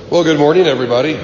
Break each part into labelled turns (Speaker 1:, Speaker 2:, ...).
Speaker 1: Well, good morning, everybody.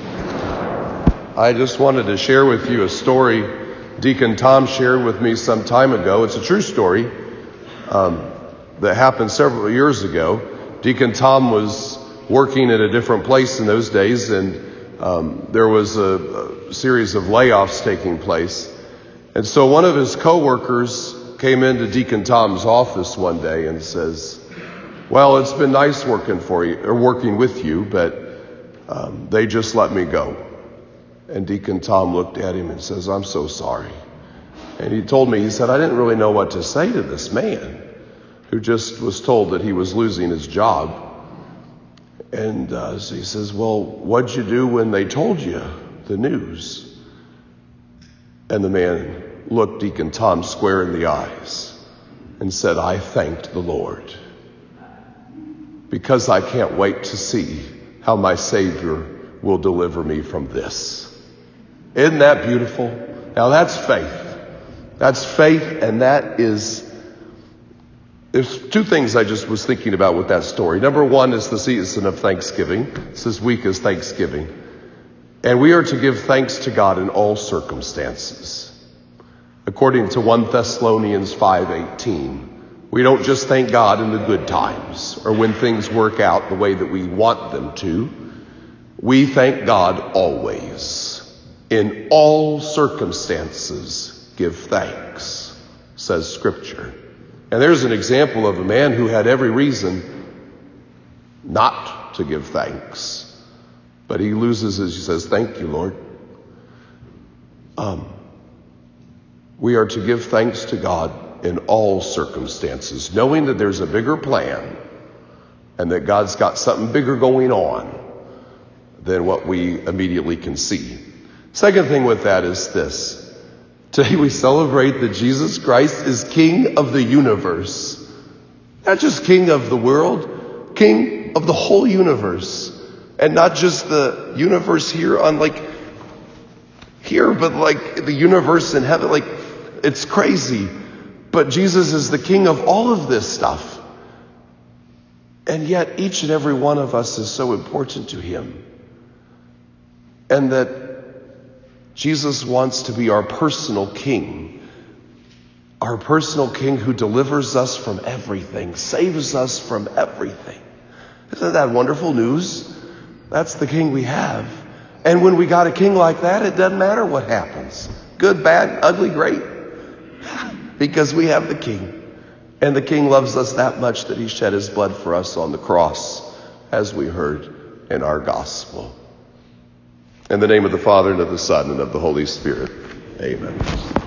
Speaker 1: I just wanted to share with you a story Deacon Tom shared with me some time ago. It's a true story that happened several years ago. Deacon Tom was working at a different place in those days, and there was a series of layoffs taking place. And so one of his coworkers came into Deacon Tom's office one day and says, "Well, it's been nice working with you, but they just let me go." And Deacon Tom looked at him and says, "I'm so sorry." And he told me, he said, "I didn't really know what to say to this man who just was told that he was losing his job." And so he says, "Well, what'd you do when they told you the news?" And the man looked Deacon Tom square in the eyes and said, "I thanked the Lord, because I can't wait to see how my Savior will deliver me from this." Isn't that beautiful? Now that's faith. That's faith, and there's two things I just was thinking about with that story. Number one is the season of Thanksgiving. This week is Thanksgiving. And we are to give thanks to God in all circumstances. According to 1 Thessalonians 5:18, we don't just thank God in the good times or when things work out the way that we want them to. We thank God always. In all circumstances, give thanks, says Scripture. And there's an example of a man who had every reason not to give thanks. But he he says, "Thank you, Lord." We are to give thanks to God in all circumstances, knowing that there's a bigger plan and that God's got something bigger going on than what we immediately can see. Second thing with that is this. Today we celebrate that Jesus Christ is King of the universe. Not just King of the world, King of the whole universe. And not just the universe here on here, but the universe in heaven. It's crazy. But Jesus is the King of all of this stuff. And yet each and every one of us is so important to him. And that Jesus wants to be our personal King. Our personal King who delivers us from everything, saves us from everything. Isn't that wonderful news? That's the King we have. And when we got a King like that, it doesn't matter what happens. Good, bad, ugly, great. Because we have the King. And the King loves us that much that he shed his blood for us on the cross, as we heard in our gospel. In the name of the Father, and of the Son, and of the Holy Spirit. Amen.